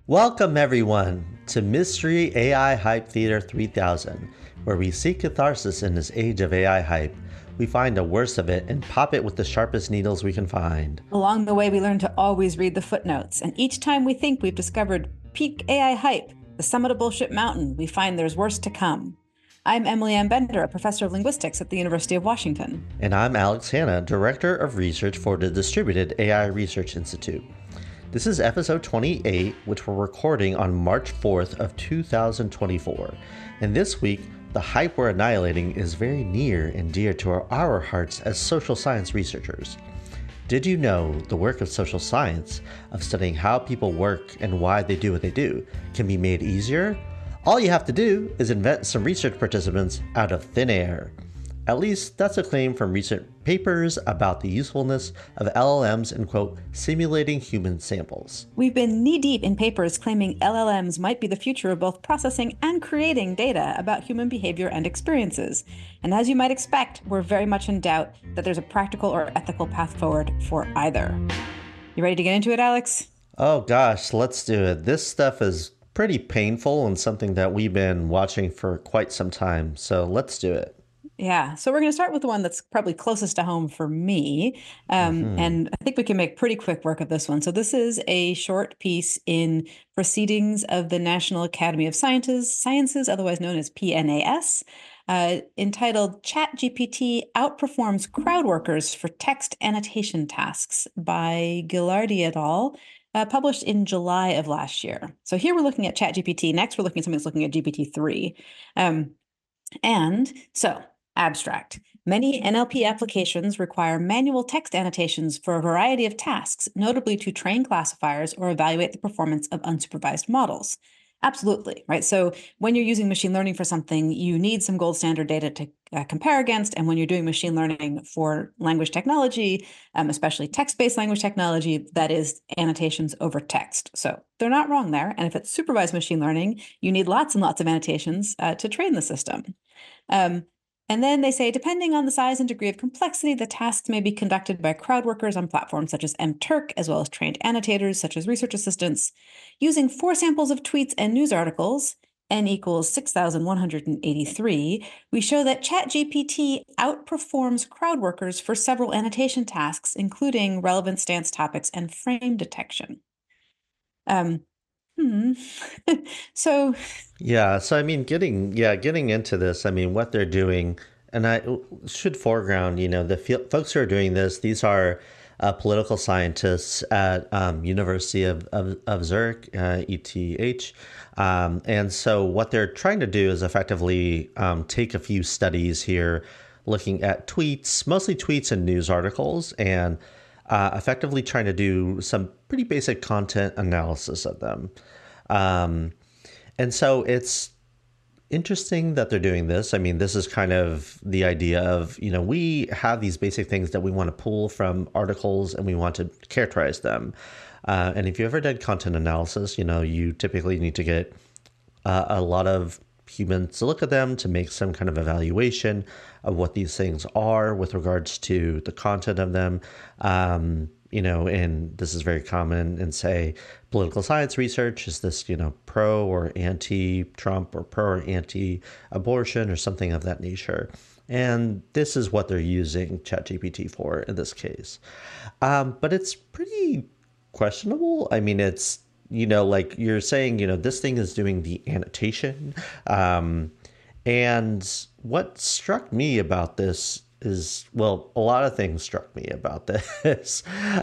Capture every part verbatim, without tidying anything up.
Welcome, everyone, to Mystery A I Hype Theater three thousand, where we seek catharsis in this age of A I hype. We find the worst of it and pop it with the sharpest needles we can find. Along the way, we learn to always read the footnotes, and each time we think we've discovered peak A I hype, the summit of bullshit mountain, we find there's worse to come. I'm Emily Ann Bender, a professor of linguistics at the University of Washington. And I'm Alex Hanna, Director of Research for the Distributed A I Research Institute. This is episode twenty-eight, which we're recording on March fourth of two thousand twenty-four. And this week, the hype we're annihilating is very near and dear to our, our hearts as social science researchers. Did you know the work of social science, of studying how people work and why they do what they do, can be made easier? All you have to do is invent some research participants out of thin air. At least that's a claim from recent papers about the usefulness of L L Ms in, quote, simulating human samples. We've been knee-deep in papers claiming L L Ms might be the future of both processing and creating data about human behavior and experiences. And as you might expect, we're very much in doubt that there's a practical or ethical path forward for either. You ready to get into it, Alex? Oh gosh, let's do it. This stuff is pretty painful and something that we've been watching for quite some time. So let's do it. Yeah, so we're going to start with the one that's probably closest to home for me. Um, mm-hmm. And I think we can make pretty quick work of this one. So this is a short piece in Proceedings of the National Academy of Sciences, Sciences, otherwise known as P N A S, uh, entitled ChatGPT Outperforms Crowd Workers for Text Annotation Tasks by Ghilardi et al., uh, published in July of last year. So here we're looking at ChatGPT. Next, we're looking at something that's looking at G P T three. Um, and so... Abstract. Many N L P applications require manual text annotations for a variety of tasks, notably to train classifiers or evaluate the performance of unsupervised models. Absolutely, right? So when you're using machine learning for something, you need some gold standard data to uh, compare against. And when you're doing machine learning for language technology, um, especially text-based language technology, that is annotations over text. So they're not wrong there. And if it's supervised machine learning, you need lots and lots of annotations uh, to train the system. Um, And then they say, depending on the size and degree of complexity, the tasks may be conducted by crowd workers on platforms such as mTurk, as well as trained annotators such as research assistants. Using four samples of tweets and news articles, n equals six thousand one hundred eighty-three, we show that ChatGPT outperforms crowd workers for several annotation tasks, including relevant stance topics and frame detection. Um, Hmm. so yeah so I mean getting yeah getting into this, I mean what they're doing, and I should foreground, you know, the f- folks who are doing this, these are uh, political scientists at um, University of, of, of Zurich, uh, E T H, um, and so what they're trying to do is effectively um, take a few studies here looking at tweets, mostly tweets and news articles, and Uh, effectively trying to do some pretty basic content analysis of them. Um, and so it's interesting that they're doing this. I mean, this is kind of the idea of, you know, we have these basic things that we want to pull from articles and we want to characterize them. Uh, and if you ever did content analysis, you know, you typically need to get uh, a lot of humans to look at them to make some kind of evaluation of what these things are with regards to the content of them. Um, you know, and this is very common in, say, political science research. Is this, you know, pro or anti-Trump or pro or anti-abortion or something of that nature? And this is what they're using ChatGPT for in this case. Um, but it's pretty questionable. I mean, it's, you know, like you're saying, you know, this thing is doing the annotation. Um, and what struck me about this is, well, a lot of things struck me about this.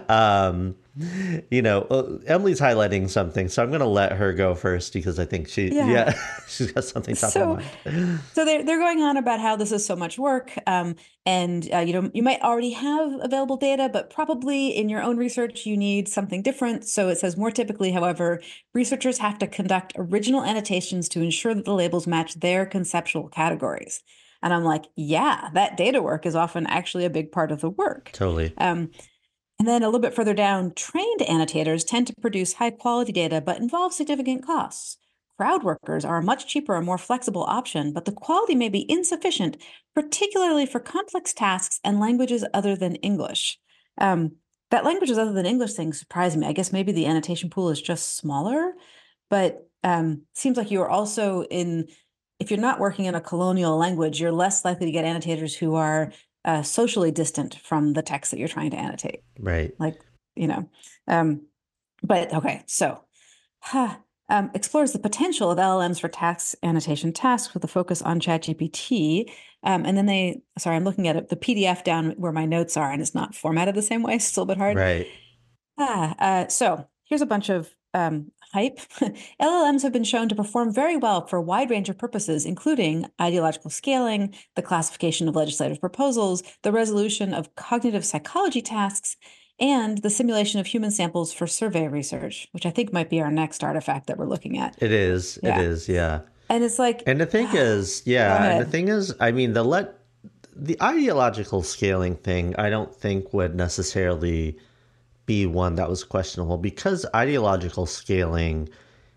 um, you know, Emily's highlighting something, so I'm going to let her go first because I think she, yeah, yeah she's got something top so, of mind. So they're they're going on about how this is so much work, um, and uh, you know, you might already have available data, but probably in your own research you need something different. So it says more typically, however, researchers have to conduct original annotations to ensure that the labels match their conceptual categories. And I'm like, yeah, that data work is often actually a big part of the work. Totally. Um, and then a little bit further down, trained annotators tend to produce high quality data, but involve significant costs. Crowd workers are a much cheaper and more flexible option, but the quality may be insufficient, particularly for complex tasks and languages other than English. Um, that languages other than English thing surprised me. I guess maybe the annotation pool is just smaller. but um, seems like you're also in, if you're not working in a colonial language, you're less likely to get annotators who are uh, socially distant from the text that you're trying to annotate. Right. Like, you know, um, but okay, so huh, um, explores the potential of L L Ms for task annotation tasks with a focus on ChatGPT. Um, and then they, sorry, I'm looking at it, the P D F down where my notes are, and it's not formatted the same way. It's still a bit hard. Right. Ah, uh, so here's a bunch of um, hype. L L Ms have been shown to perform very well for a wide range of purposes, including ideological scaling, the classification of legislative proposals, the resolution of cognitive psychology tasks, and the simulation of human samples for survey research, which I think might be our next artifact that we're looking at. It is. It Yeah. is. Yeah. And it's like, And the thing is, go yeah, and the ahead. thing is, I mean, the let the ideological scaling thing, I don't think would necessarily be one that was questionable because ideological scaling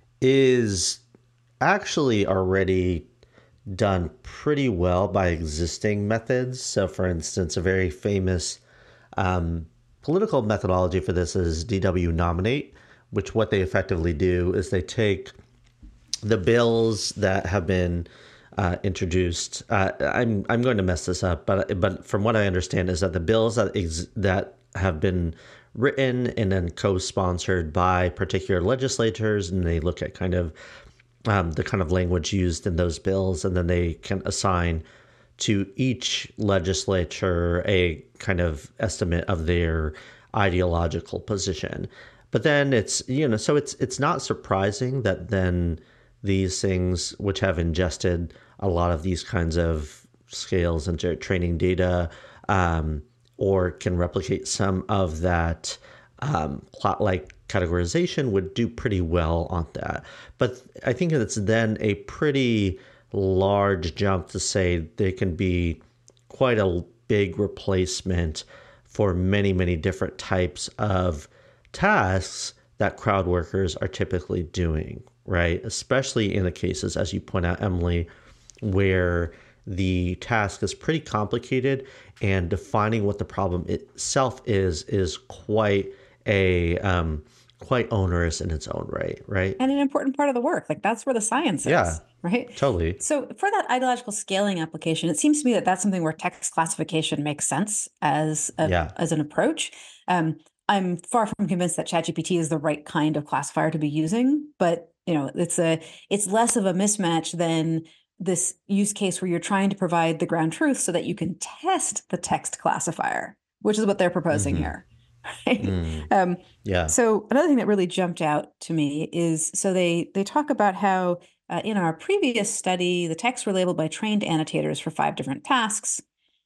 is actually already done pretty well by existing methods. So, for instance, a very famous um, political methodology for this is D W Nominate, which what they effectively do is they take the bills that have been uh, introduced. Uh, I'm I'm going to mess this up, but but from what I understand is that the bills that ex- that have been written and then co-sponsored by particular legislators, and they look at kind of um, the kind of language used in those bills, and then they can assign to each legislature a kind of estimate of their ideological position. But then it's, you know, so it's it's not surprising that then these things, which have ingested a lot of these kinds of scales into training data, um, or can replicate some of that um, plot-like categorization, would do pretty well on that. But I think it's then a pretty large jump to say they can be quite a big replacement for many, many different types of tasks that crowd workers are typically doing, right? Especially in the cases, as you point out, Emily, where the task is pretty complicated and defining what the problem itself is is quite a um, quite onerous in its own right, right? And an important part of the work. Like that's where the science Yeah, is, right? totally. So for that ideological scaling application, it seems to me that that's something where text classification makes sense as a, Yeah. as an approach. Um, I'm far from convinced that ChatGPT is the right kind of classifier to be using, but you know, it's a it's less of a mismatch than this use case where you're trying to provide the ground truth so that you can test the text classifier, which is what they're proposing Mm-hmm. here. Right? Mm. Um, Yeah. so another thing that really jumped out to me is so they they talk about how uh, in our previous study the texts were labeled by trained annotators for five different tasks,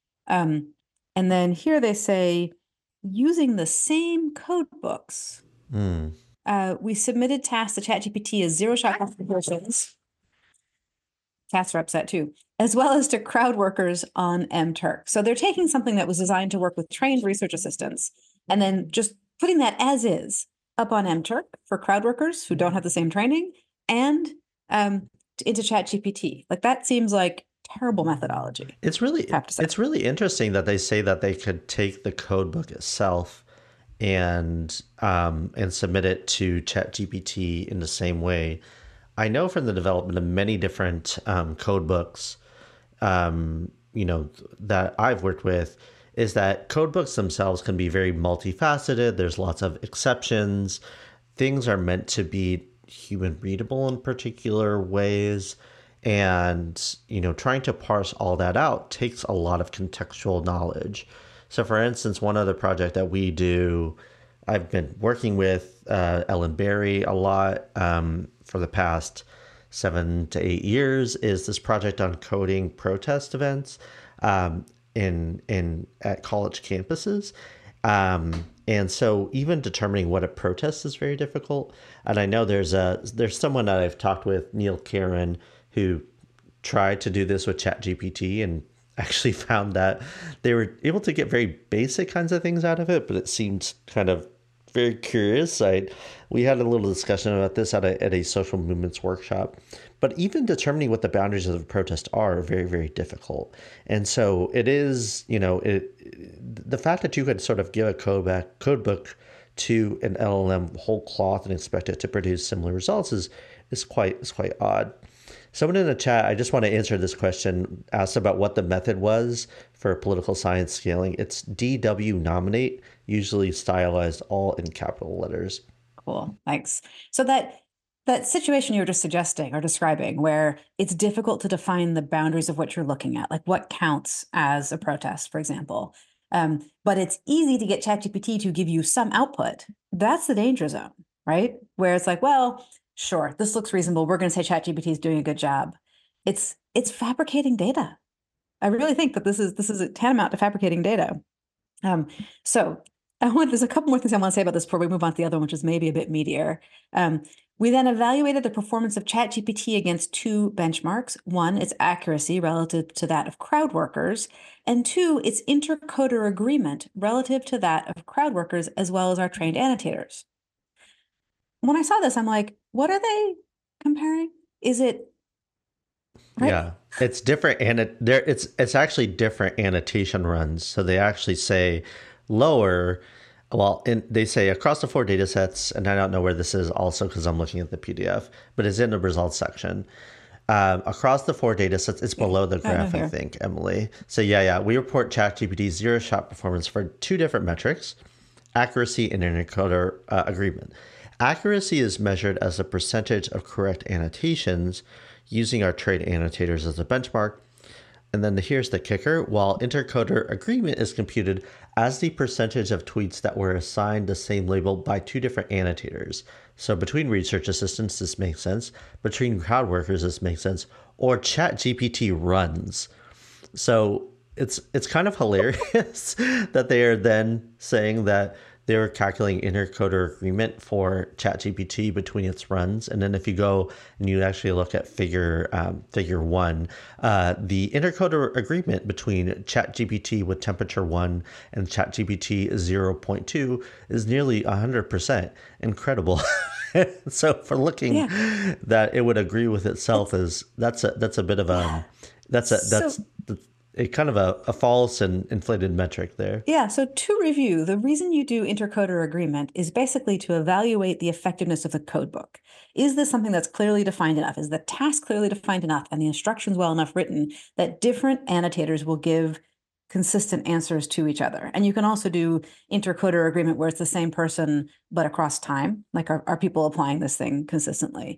um, and then here they say using the same code books, Mm. uh, we submitted tasks to ChatGPT as zero shot classifications. Cats are upset too, as well as to crowd workers on MTurk. So they're taking something that was designed to work with trained research assistants and then just putting that as is up on MTurk for crowd workers who don't have the same training and um, into ChatGPT. Like that seems like terrible methodology. It's really I have to say. it's really interesting that they say that they could take the code book itself and um, and submit it to ChatGPT in the same way. I know from the development of many different um, code books, um, you know, that I've worked with, is that code books themselves can be very multifaceted. There's lots of exceptions. Things are meant to be human readable in particular ways. And, you know, trying to parse all that out takes a lot of contextual knowledge. So, for instance, one other project that we do, I've been working with uh, Ellen Berry a lot um, for the past seven to eight years, is this project on coding protest events um, in in at college campuses. Um, and so even determining what a protest is very difficult. And I know there's a there's someone that I've talked with, Neil Karen, who tried to do this with ChatGPT and actually found that they were able to get very basic kinds of things out of it, but it seemed kind of very curious. I we had a little discussion about this at a at a social movements workshop. But even determining what the boundaries of a protest are are very, very difficult. And so it is, you know, it, the fact that you could sort of give a code back code book to an L L M whole cloth and expect it to produce similar results is is quite is quite odd. Someone in the chat, I just want to answer this question, asked about what the method was for political science scaling. It's D W nominate, usually stylized all in capital letters. Cool, thanks. So that that situation you were just suggesting or describing, where it's difficult to define the boundaries of what you're looking at, like what counts as a protest, for example. Um, but it's easy to get ChatGPT to give you some output. That's the danger zone, right? Where it's like, well, sure, this looks reasonable. We're going to say ChatGPT is doing a good job. It's it's fabricating data. I really think that this is this is tantamount to fabricating data. Um, so I want there's a couple more things I want to say about this before we move on to the other one, which is maybe a bit meatier. Um, we then evaluated the performance of ChatGPT against two benchmarks. One, its accuracy relative to that of crowd workers, and two, its intercoder agreement relative to that of crowd workers as well as our trained annotators. When I saw this, I'm like, what are they comparing? Is it right? Yeah, it's different, and it, there it's it's actually different annotation runs. So they actually say lower. Well, in, they say across the four data sets, and I don't know where this is also because I'm looking at the P D F, but it's in the results section. Um, across the four data sets, it's below the graph, I think, Emily. So yeah, yeah, we report ChatGPT's zero-shot performance for two different metrics, accuracy and intercoder uh, agreement. Accuracy is measured as a percentage of correct annotations using our trained annotators as a benchmark. And then here's the kicker. While intercoder agreement is computed as the percentage of tweets that were assigned the same label by two different annotators. So between research assistants, this makes sense. Between crowd workers, this makes sense. Or ChatGPT runs. So it's it's kind of hilarious that they are then saying that they were calculating intercoder agreement for ChatGPT between its runs. And then if you go and you actually look at figure um, figure one, uh, the intercoder agreement between ChatGPT with temperature one and ChatGPT zero point two is nearly one hundred percent. Incredible. So for looking yeah. that it would agree with itself is that's a that's a bit of a that's a that's so, a kind of a, a false and inflated metric there. Yeah. So to review, the reason you do intercoder agreement is basically to evaluate the effectiveness of the codebook. Is this something that's clearly defined enough? Is the task clearly defined enough and the instructions well enough written that different annotators will give consistent answers to each other? And you can also do intercoder agreement where it's the same person, but across time. Like, are, are people applying this thing consistently?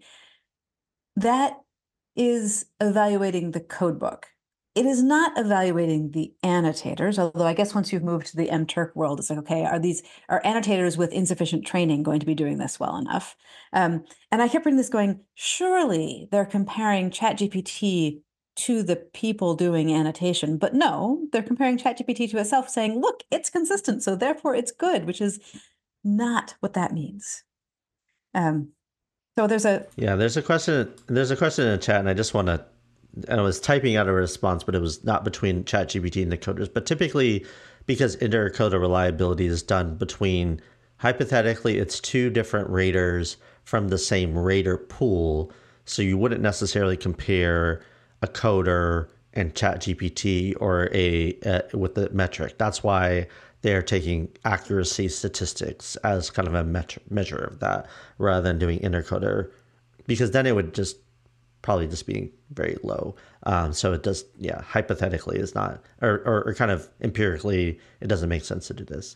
That is evaluating the codebook. It is not evaluating the annotators, although I guess once you've moved to the M Turk world, it's like, okay, are these are annotators with insufficient training going to be doing this well enough? Um, and I kept reading this going, surely they're comparing ChatGPT to the people doing annotation. But no, they're comparing ChatGPT to itself saying, look, it's consistent, so therefore it's good, which is not what that means. Um, so there's a... Yeah, there's a question, there's a question in the chat, and I just want to and I was typing out a response, but it was not between ChatGPT and the coders. But typically, because intercoder reliability is done between, hypothetically, it's two different raters from the same rater pool. So you wouldn't necessarily compare a coder and ChatGPT or a, a with the metric. That's why they're taking accuracy statistics as kind of a met- measure of that rather than doing intercoder, because then it would just probably just being very low. Um, so it does, yeah, hypothetically is not, or, or, or kind of empirically, it doesn't make sense to do this.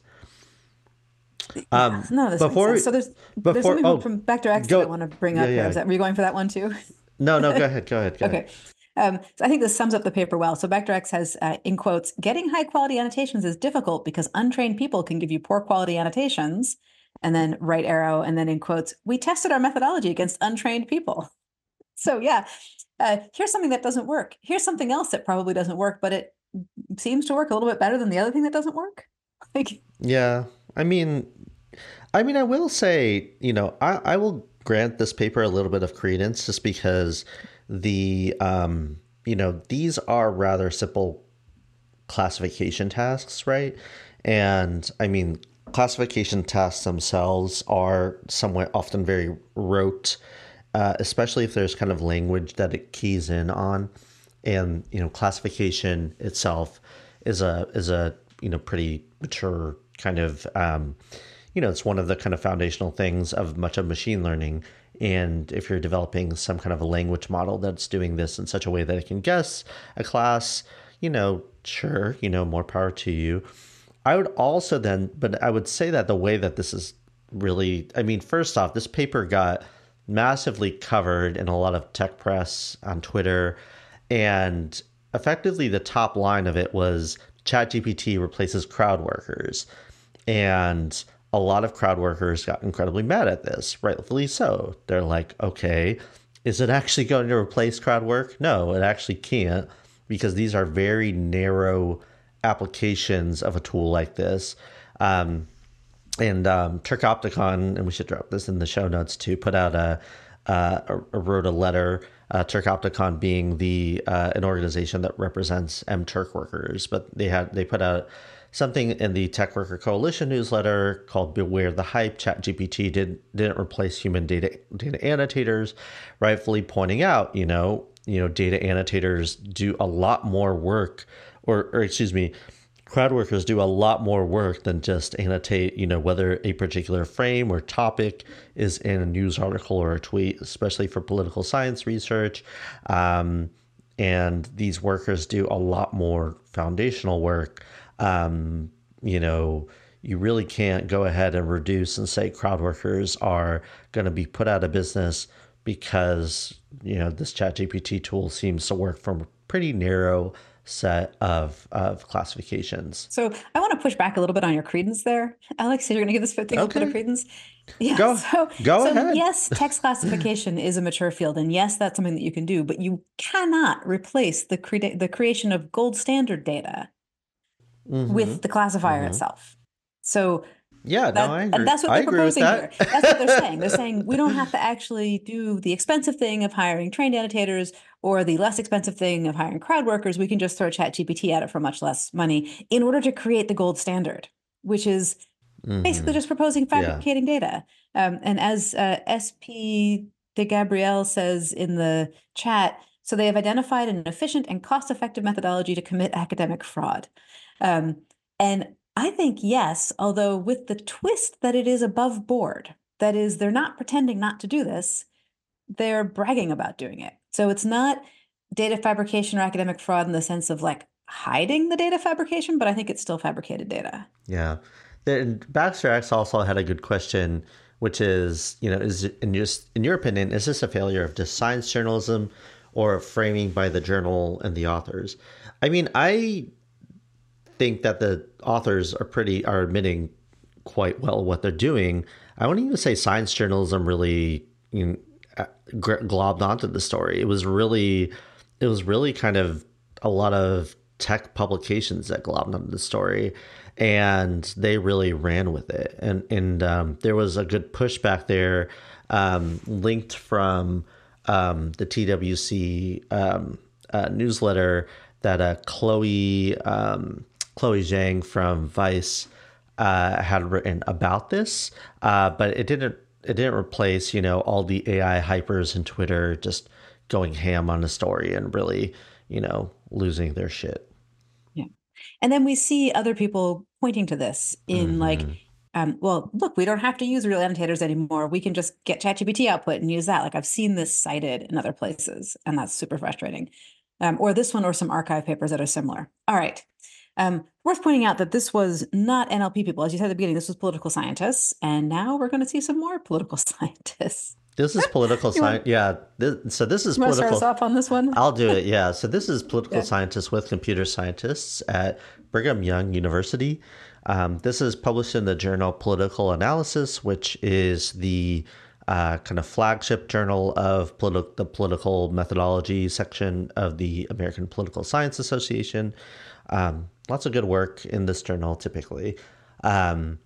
Um, yeah, no, this before, makes sense. So there's, before, there's something oh, from Vector X go, that I want to bring up. Yeah, yeah. Is that, were you going for that one too? No, no, go ahead, go ahead, go okay. ahead. Um, so I think this sums up the paper well. So Vector X has, uh, in quotes, getting high quality annotations is difficult because untrained people can give you poor quality annotations. And then right arrow, and then in quotes, we tested our methodology against untrained people. So yeah, uh, here's something that doesn't work. Here's something else that probably doesn't work, but it seems to work a little bit better than the other thing that doesn't work. Like, yeah, I mean, I mean, I will say, you know, I, I will grant this paper a little bit of credence just because the, um, you know, these are rather simple classification tasks, right? And I mean, classification tasks themselves are somewhat often very rote. Uh, especially if there's kind of language that it keys in on, and you know, classification itself is a is a you know pretty mature kind of um, you know it's one of the kind of foundational things of much of machine learning And if you're developing some kind of a language model that's doing this in such a way that it can guess a class, you know, sure, you know, more power to you. I would also then, but I would say that the way that this is really, I mean, first off, this paper got massively covered in a lot of tech press on Twitter. And effectively, the top line of it was ChatGPT replaces crowd workers. And a lot of crowd workers got incredibly mad at this, rightfully so. They're like, okay, is it actually going to replace crowd work? No, it actually can't, because these are very narrow applications of a tool like this. Um, and um, Turkopticon, and we should drop this in the show notes too, put out a, uh, a wrote a letter. Uh, Turkopticon being the uh, an organization that represents M-Turk workers, but they had they put out something in the Tech Worker Coalition newsletter called "Beware the Hype." ChatGPT did didn't replace human data data annotators, rightfully pointing out, you know, you know, data annotators do a lot more work, or, or excuse me, crowd workers do a lot more work than just annotate, you know, whether a particular frame or topic is in a news article or a tweet, especially for political science research. Um, and these workers do a lot more foundational work. Um, you know, you really can't go ahead and reduce and say crowd workers are going to be put out of business because, you know, this ChatGPT tool seems to work from a pretty narrow set of of classifications. So I want to push back a little bit on your credence there, Alex. You're going to give this thing okay. a bit of credence. Yeah. Go, so, go so ahead. Yes, text classification is a mature field, and yes, that's something that you can do. But you cannot replace the cre- the creation of gold standard data mm-hmm. with the classifier mm-hmm. itself. So yeah, that, no, I agree. And that's what I they're proposing that. here. That's what they're saying. They're saying we don't have to actually do the expensive thing of hiring trained annotators or the less expensive thing of hiring crowd workers. We can just throw ChatGPT at it for much less money in order to create the gold standard, which is mm-hmm. basically just proposing fabricating yeah. data. Um, and as uh, S P de Gabriel says in the chat, so they have identified an efficient and cost-effective methodology to commit academic fraud. Um, and I think yes, although with the twist that it is above board. That is, they're not pretending not to do this. They're bragging about doing it. So it's not data fabrication or academic fraud in the sense of like hiding the data fabrication, but I think it's still fabricated data. Yeah. And Baxter X also had a good question, which is, you know, is in your, in your opinion, is this a failure of just science journalism or a framing by the journal and the authors? I mean, I think that the authors are pretty are admitting quite well what they're doing. I wouldn't even say science journalism really, you know, globbed onto the story. It was really, it was really kind of a lot of tech publications that globbed onto the story, and they really ran with it. And and um, there was a good pushback there, um, linked from um, the T W C um, uh, newsletter that uh, Chloe. Um, Chloe Zhang from Vice uh, had written about this, uh, but it didn't. It didn't replace, you know, all the A I hypers in Twitter just going ham on the story and really, you know, losing their shit. Yeah, and then we see other people pointing to this in mm-hmm. like, um, well, look, we don't have to use real annotators anymore. We can just get ChatGPT output and use that. Like I've seen this cited in other places, and that's super frustrating. Um, or this one, or some archive papers that are similar. All right. Um, worth pointing out that this was not N L P people. As you said at the beginning, this was political scientists. And now we're going to see some more political scientists. This is political science. Yeah. This, so this is you political. Want to start us off on this one? I'll do it. Yeah. So this is political yeah. scientists with computer scientists at Brigham Young University. Um, this is published in the journal Political Analysis, which is the uh, kind of flagship journal of politi- the political methodology section of the American Political Science Association. Um, lots of good work in this journal typically. Um,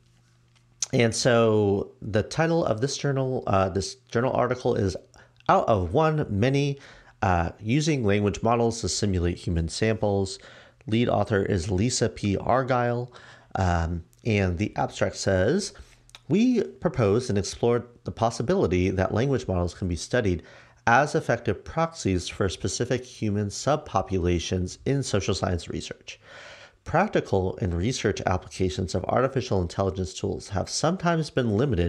and so the title of this journal, uh, this journal article is Out of One, Many, uh, Using Language Models to Simulate Human Samples. Lead author is Lisa P. Argyle. Um, and the abstract says, we proposed and explored the possibility that language models can be studied as effective proxies for specific human subpopulations in social science research. Practical and research applications of artificial intelligence tools have sometimes been limited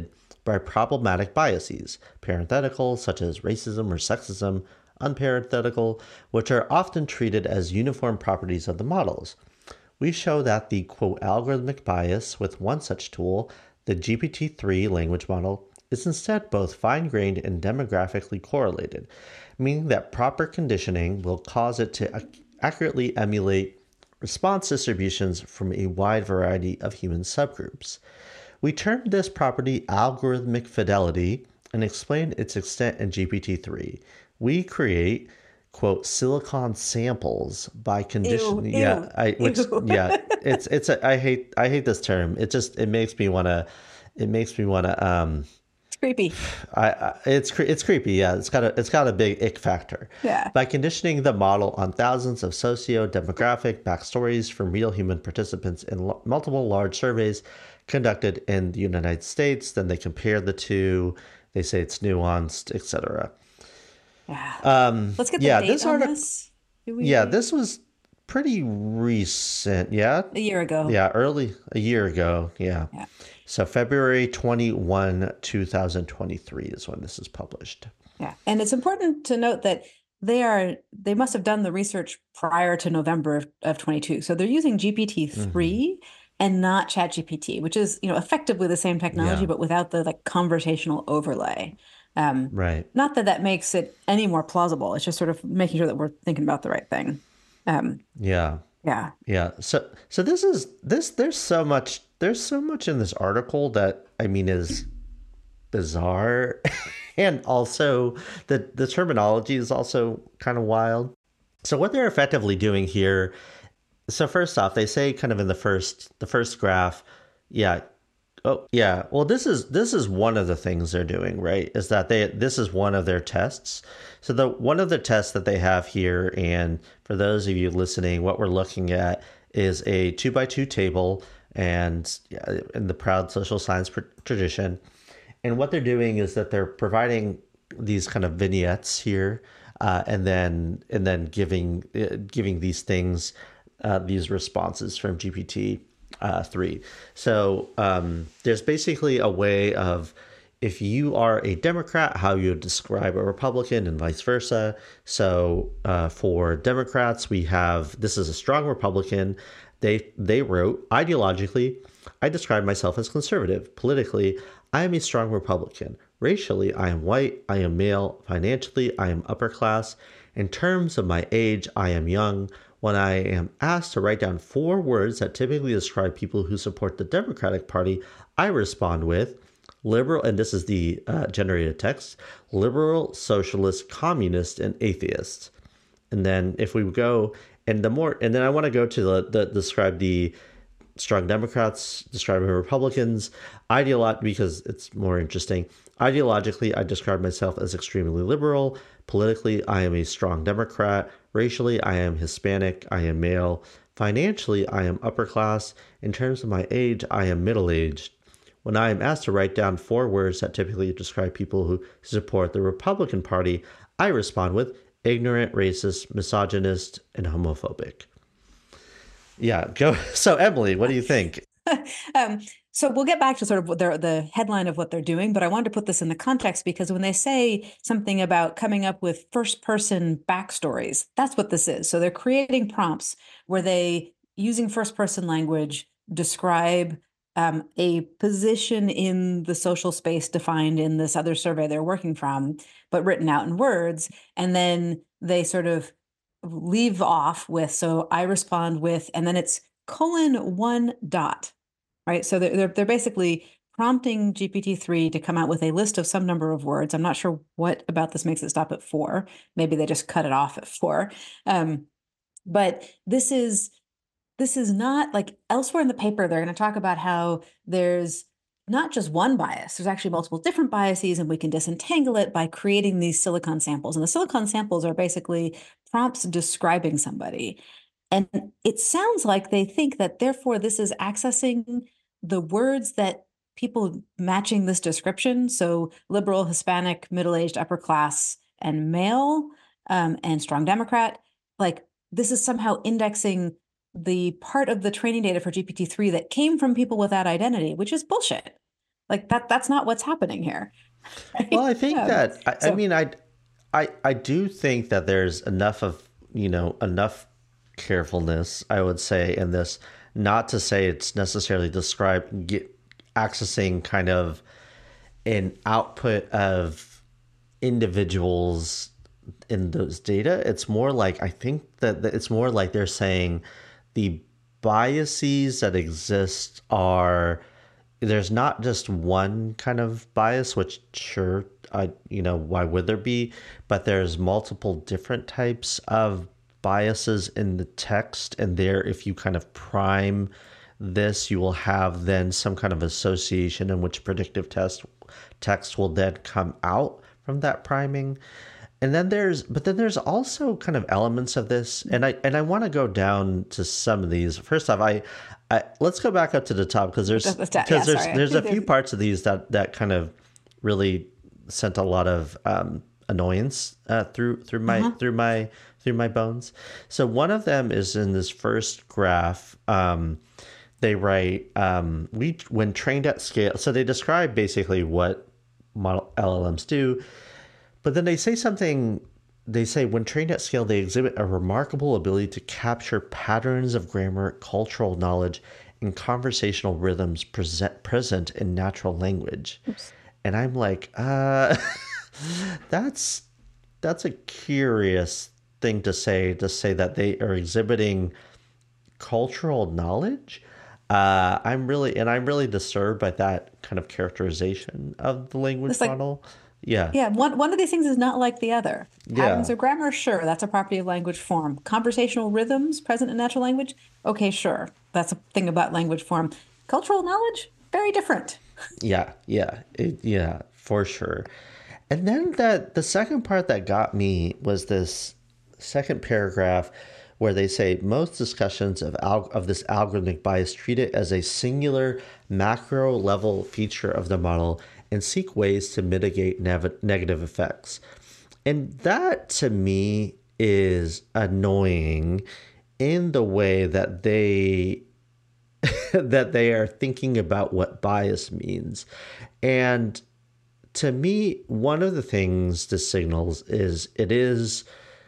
by problematic biases, parenthetical, such as racism or sexism, unparenthetical, which are often treated as uniform properties of the models. We show that the, quote, algorithmic bias with one such tool, the G P T three language model, is instead both fine-grained and demographically correlated, meaning that proper conditioning will cause it to ac- accurately emulate response distributions from a wide variety of human subgroups. We termed this property algorithmic fidelity and explained its extent in G P T three. We create, quote, silicon samples by condition. Ew, Yeah, ew, I which ew. yeah, it's it's a, I hate I hate this term. It just it makes me want to it makes me want to um It's creepy. I, I it's cre- it's creepy. Yeah, it's got a it's got a big ick factor. Yeah. By conditioning the model on thousands of socio-demographic backstories from real human participants in lo- multiple large surveys conducted in the United States, then they compare the two. They say it's nuanced, et cetera. Yeah. Um, Let's get the yeah, date this on article. this. Do Yeah, we? this was pretty recent. Yeah, A year ago. yeah, early a year ago. Yeah. Yeah. So February twenty-first, two thousand twenty-three is when this is published. Yeah. And it's important to note that they are they must have done the research prior to November of, of twenty-two. So they're using G P T three Mm-hmm. and not ChatGPT, which is, you know, effectively the same technology, Yeah, but without the like conversational overlay. Um, right. not that that makes it any more plausible. It's just sort of making sure that we're thinking about the right thing. Um, Yeah. yeah. Yeah. So so this is this there's so much there's so much in this article that I mean is bizarre and also the the terminology is also kind of wild. So what they're effectively doing here, so first off, they say kind of in the first the first graph, yeah, oh yeah, well this is this is one of the things they're doing, right? Is that they this is one of their tests. So the one of the tests that they have here, and for those of you listening, what we're looking at is a two by two table, and yeah, in the proud social science pr- tradition. And what they're doing is that they're providing these kind of vignettes here, uh, and then and then giving uh, giving these things uh, these responses from G P T uh, three. So um, there's basically a way of if you are a Democrat, how you would describe a Republican and vice versa. So uh, for Democrats, we have this is a strong Republican. They they wrote ideologically, I describe myself as conservative. Politically, I am a strong Republican. Racially, I am white. I am male. Financially, I am upper class. In terms of my age, I am young. When I am asked to write down four words that typically describe people who support the Democratic Party, I respond with liberal, and this is the uh, generated text, liberal, socialist, communist, and atheist. And then if we go, and the more, and then I want to go to the, the describe the strong Democrats, describing Republicans, ideolo- because it's more interesting. Ideologically, I describe myself as extremely liberal. Politically, I am a strong Democrat. Racially, I am Hispanic. I am male. Financially, I am upper class. In terms of my age, I am middle aged. When I am asked to write down four words that typically describe people who support the Republican Party, I respond with ignorant, racist, misogynist, and homophobic. Yeah, go. So, Emily, what do you think? um, so we'll get back to sort of what they're, the headline of what they're doing, but I wanted to put this in the context because when they say something about coming up with first person backstories, that's what this is. So they're creating prompts where they, using first person language, describe um, a position in the social space defined in this other survey they're working from, but written out in words. And then they sort of leave off with, so I respond with, and then it's colon one dot, right? So they're, they're, they're basically prompting G P T three to come out with a list of some number of words. I'm not sure what about this makes it stop at four. Maybe they just cut it off at four. Um, but this is this is not like elsewhere in the paper, they're going to talk about how there's not just one bias, there's actually multiple different biases, and we can disentangle it by creating these silicon samples. And the silicon samples are basically prompts describing somebody. And it sounds like they think that therefore this is accessing the words that people matching this description, so liberal, Hispanic, middle-aged, upper class, and male, um, and strong Democrat, like this is somehow indexing the part of the training data for G P T three that came from people with that identity, which is bullshit. Like that that's not what's happening here. Well, Right? I think Um, that I, I so mean I, I I do think that there's enough of you know enough carefulness, I would say, in this, not to say it's necessarily describe get accessing kind of an output of individuals in those data. It's more like I think that that it's more like they're saying the biases that exist are there's not just one kind of bias, which sure, I you know why would there be, but there's multiple different types of biases in the text, and there, if you kind of prime this, you will have then some kind of association in which predictive test text will then come out from that priming. And then there's but then there's also kind of elements of this, and i and i want to go down to some of these. First off, i, I let's go back up to the top, because there's yeah, because there's sorry. there's a few There's, parts of these that that kind of really sent a lot of um annoyance uh, through through my uh-huh. through my through my bones. So one of them is in this first graph. Um they write, um we when trained at scale, so they describe basically what model L L Ms do. But then they say something, they say, when trained at scale, they exhibit a remarkable ability to capture patterns of grammar, cultural knowledge, and conversational rhythms present, present in natural language. Oops. And I'm like, uh, that's that's a curious thing to say, to say that they are exhibiting cultural knowledge. Uh, I'm really, and I'm really disturbed by that kind of characterization of the language It's like, model. Yeah, yeah, one one of these things is not like the other. Patterns yeah. of grammar, sure, that's a property of language form. Conversational rhythms present in natural language, okay, sure, that's a thing about language form. Cultural knowledge, very different. Yeah, yeah, it, yeah, for sure. And then that the second part that got me was this second paragraph where they say most discussions of al- of this algorithmic bias treat it as a singular macro level feature of the model and seek ways to mitigate nev- negative effects. And that to me is annoying in the way that they that they are thinking about what bias means. And to me, one of the things this signals is it is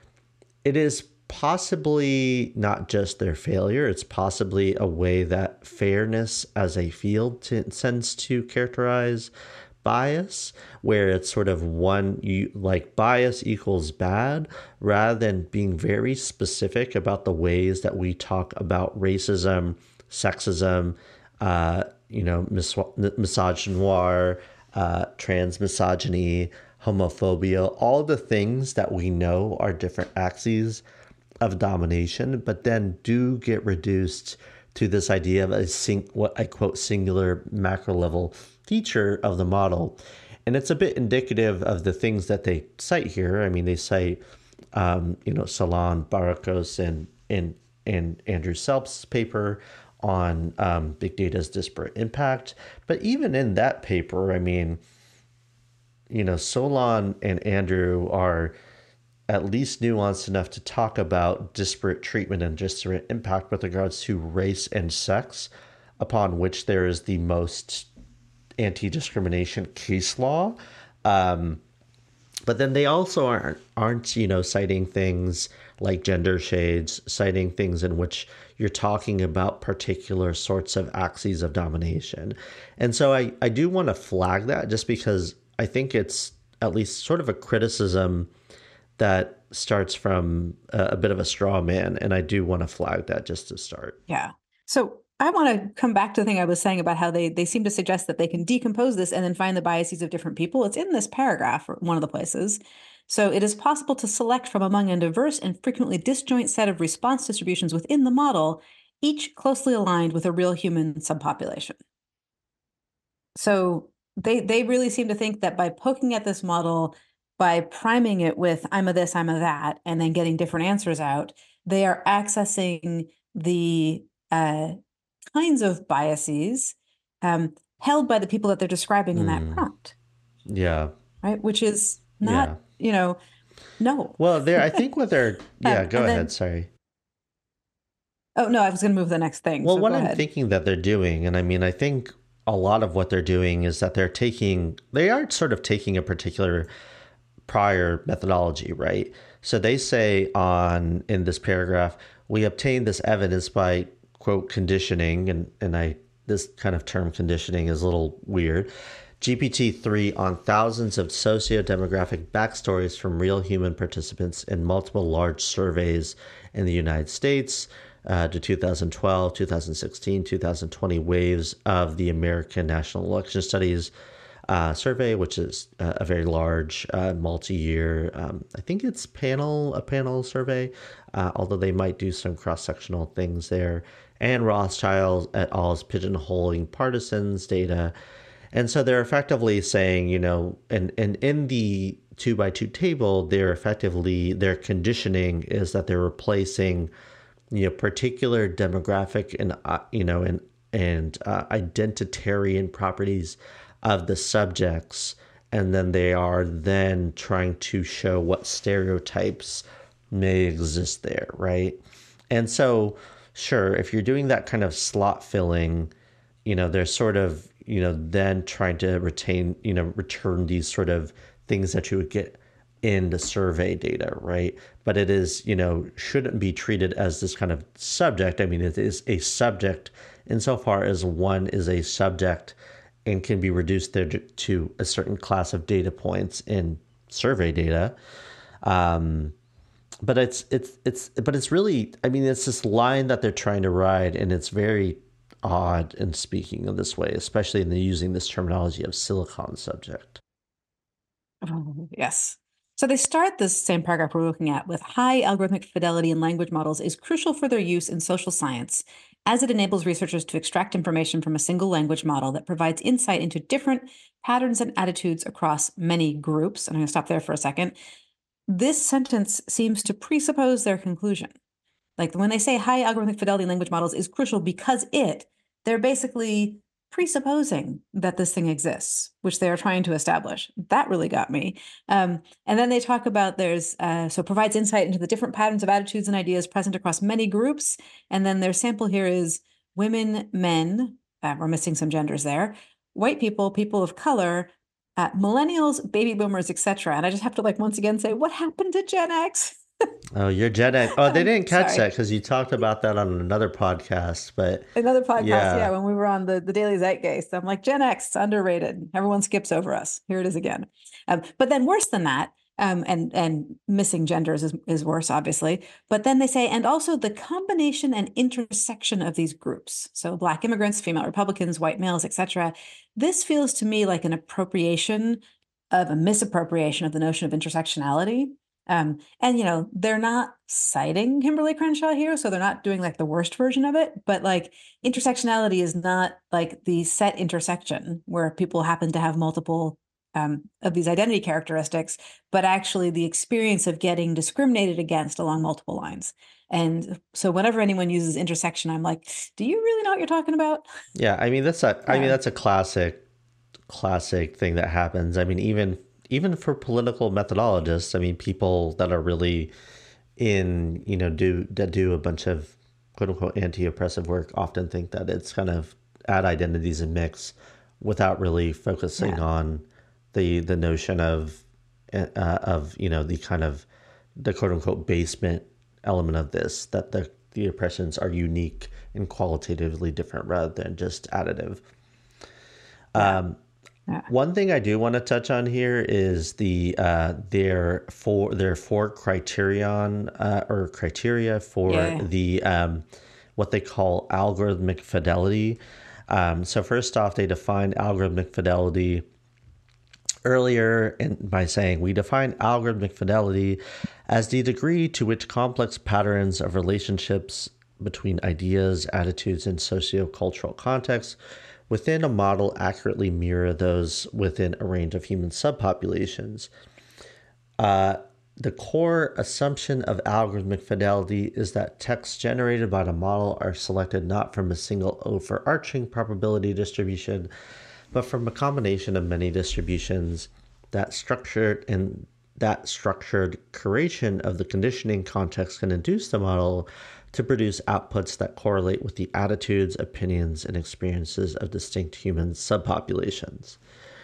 it is possibly not just their failure, it's possibly a way that fairness as a field t- tends to characterize bias, where it's sort of one, you like bias equals bad, rather than being very specific about the ways that we talk about racism, sexism, uh, you know, mis- misogynoir, uh, trans misogyny, homophobia, all the things that we know are different axes of domination, but then do get reduced to this idea of a sing, what I quote, singular macro level feature of the model. And it's a bit indicative of the things that they cite here. I mean, they cite, um, you know, Salon, Barakos, and, and, and Andrew Selp's paper on um, big data's disparate impact. But even in that paper, I mean, you know, Solon and Andrew are at least nuanced enough to talk about disparate treatment and disparate impact with regards to race and sex, upon which there is the most anti-discrimination case law. Um, but then they also aren't, aren't, you know, citing things like gender shades, citing things in which you're talking about particular sorts of axes of domination. And so I, I do want to flag that, just because I think it's at least sort of a criticism that starts from a, a bit of a straw man. And I do want to flag that just to start. Yeah. So I want to come back to the thing I was saying about how they they seem to suggest that they can decompose this and then find the biases of different people. It's in this paragraph, or one of the places. So it is possible to select from among a diverse and frequently disjoint set of response distributions within the model, each closely aligned with a real human subpopulation. So they they really seem to think that by poking at this model, by priming it with I'm a this, I'm a that, and then getting different answers out, they are accessing the uh, kinds of biases um, held by the people that they're describing in that Hmm. prompt, Yeah. right? Which is Yeah. not, you know, no. Well, there, I think what they're, yeah, um, go and ahead. then, Sorry. oh no, I was going to move to the next thing. Well, So what go I'm ahead. thinking that they're doing, and I mean, I think a lot of what they're doing is that they're taking, they are sort of taking a particular prior methodology, right? So they say on in this paragraph, we obtained this evidence by quote conditioning, and and I this kind of term conditioning is a little weird. G P T three on thousands of socio-demographic backstories from real human participants in multiple large surveys in the United States, uh, to two thousand twelve, two thousand sixteen, two thousand twenty waves of the American National Election Studies uh, survey, which is uh, a very large uh, multi-year, um, I think it's panel, a panel survey, uh, although they might do some cross-sectional things there. And Rothschild et al.'s pigeonholing partisans data. And so they're effectively saying, you know, and, and in the two by two table, they're effectively, their conditioning is that they're replacing, you know, particular demographic and, uh, you know, and, and uh, identitarian properties of the subjects. And then they are then trying to show what stereotypes may exist there, right? And so, sure, if you're doing that kind of slot filling, you know, they're sort of, you know, then trying to retain, you know, return these sort of things that you would get in the survey data, right? But it is, you know, shouldn't be treated as this kind of subject. I mean, it is a subject insofar as one is a subject and can be reduced there to a certain class of data points in survey data. Um, but it's, it's, it's, but it's really, I mean, it's this line that they're trying to ride, and it's very odd in speaking of this way, especially in the using this terminology of silicon subject. Oh, yes. So they start this same paragraph we're looking at with high algorithmic fidelity in language models is crucial for their use in social science, as it enables researchers to extract information from a single language model that provides insight into different patterns and attitudes across many groups. And I'm going to stop there for a second. This sentence seems to presuppose their conclusion. Like when they say high algorithmic fidelity in language models is crucial because it, they're basically presupposing that this thing exists, which they are trying to establish. That really got me. Um, and then they talk about there's, uh, so provides insight into the different patterns of attitudes and ideas present across many groups. And then their sample here is women, men, uh, we're missing some genders there, white people, people of color, uh, millennials, baby boomers, et cetera. And I just have to like, once again, say, what happened to Gen X? Oh, you're Gen X. Oh, they didn't catch Sorry. that because you talked about that on another podcast. But another podcast, yeah, yeah, when we were on the, the Daily Zeitgeist, I'm like, Gen X, it's underrated. Everyone skips over us. Here it is again. Um, but then worse than that, um, and and missing genders is, is worse, obviously. But then they say, and also the combination and intersection of these groups. So Black immigrants, female Republicans, white males, et cetera. This feels to me like an appropriation of a misappropriation of the notion of intersectionality. Um, and, you know, they're not citing Kimberly Crenshaw here, so they're not doing like the worst version of it. But like intersectionality is not like the set intersection where people happen to have multiple um, of these identity characteristics, but actually the experience of getting discriminated against along multiple lines. And so whenever anyone uses intersection, I'm like, do you really know what you're talking about? yeah. I mean, that's a. I mean, Yeah. that's a classic, classic thing that happens. I mean, even even for political methodologists, I mean, people that are really in, you know, do that do a bunch of quote unquote anti-oppressive work often think that it's kind of add identities and mix without really focusing Yeah. on the the notion of uh, of you know the kind of the quote unquote basement element of this, that the the oppressions are unique and qualitatively different rather than just additive. Yeah. Um, Yeah. One thing I do want to touch on here is the uh, their four their four criterion uh, or criteria for Yeah. the um, what they call algorithmic fidelity. Um, so first off, they define algorithmic fidelity earlier in, by saying we define algorithmic fidelity as the degree to which complex patterns of relationships between ideas, attitudes, and sociocultural contexts within a model accurately mirror those within a range of human subpopulations. Uh, the core assumption of algorithmic fidelity is that texts generated by the model are selected not from a single overarching probability distribution, but from a combination of many distributions that structured and that structured curation of the conditioning context can induce the model to produce outputs that correlate with the attitudes, opinions, and experiences of distinct human subpopulations.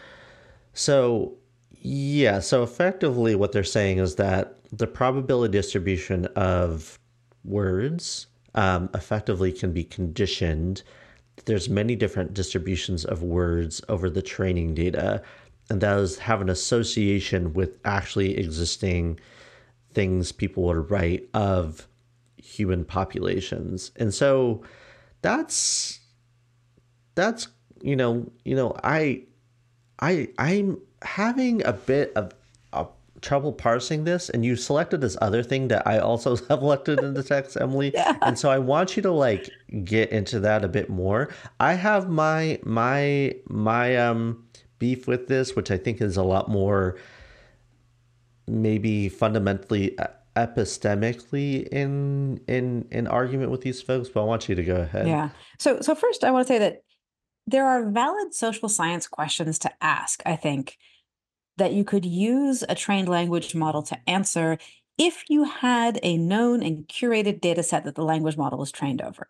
So, yeah, so effectively what they're saying is that the probability distribution of words um, effectively can be conditioned. There's many different distributions of words over the training data, and those have an association with actually existing things people would write of human populations. And so that's that's you know, you know, I I I'm having a bit of, of trouble parsing this, and you selected this other thing that I also have selected in the text, Emily. Yeah. And so I want you to like get into that a bit more. I have my my my um beef with this, which I think is a lot more maybe fundamentally uh, epistemically in in in argument with these folks, but I want you to go ahead. Yeah. So so first I want to say that there are valid social science questions to ask, I think, that you could use a trained language model to answer if you had a known and curated data set that the language model was trained over.